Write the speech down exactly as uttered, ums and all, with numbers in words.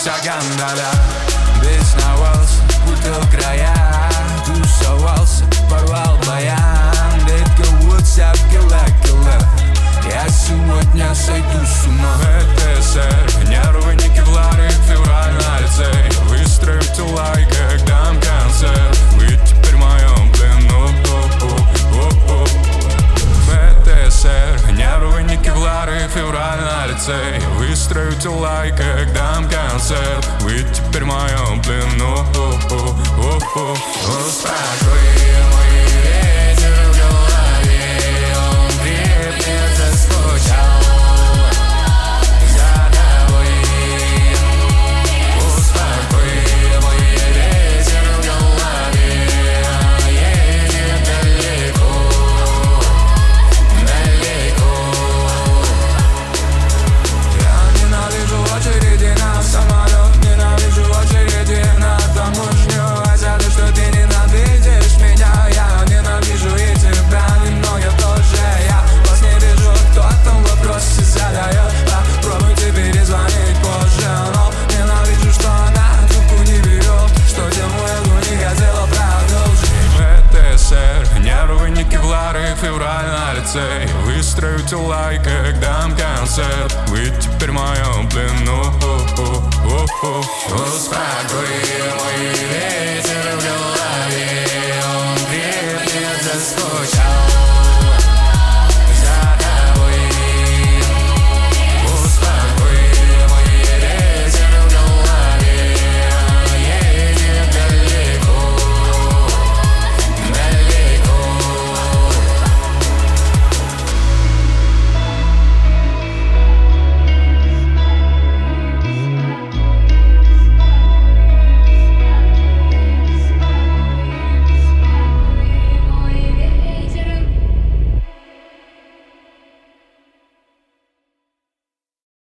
скандалях бесновался, путал края, тусовался, порвал баян, редко кило-кило. Я сегодня сойду с ума. ВТСР, нервы не кевлары, февраль на лице. Выстроите лайк, когда дам концерт. Вы теперь в моем плену. ВТСР, нервы не кевлары, февраль на лице. Выстроите лайк, когда дам концерт. Вы теперь в моем плену. Успокой мой ветер в голове, он крепнет, заскучал за тобой. Успокой мой ветер в голове, едет далеко, далеко. Я ненавижу очереди на самолет, ненавижу очереди на таможню. Хотя то, что ты ненавидишь меня, я ненавижу и тебя немного тоже. Я вас не вижу, кто там вопросы задает. Попробуйте перезвонить позже, но ненавижу, что она трубку не берет, что тему эту не хотела продолжить. ВТСР, нервы не кевлары, февраль на лице. Выстроите лайк, когда дам концерт. Вы теперь в моем плену. Успокой мой ветер в голове, он крепнет, заскучал.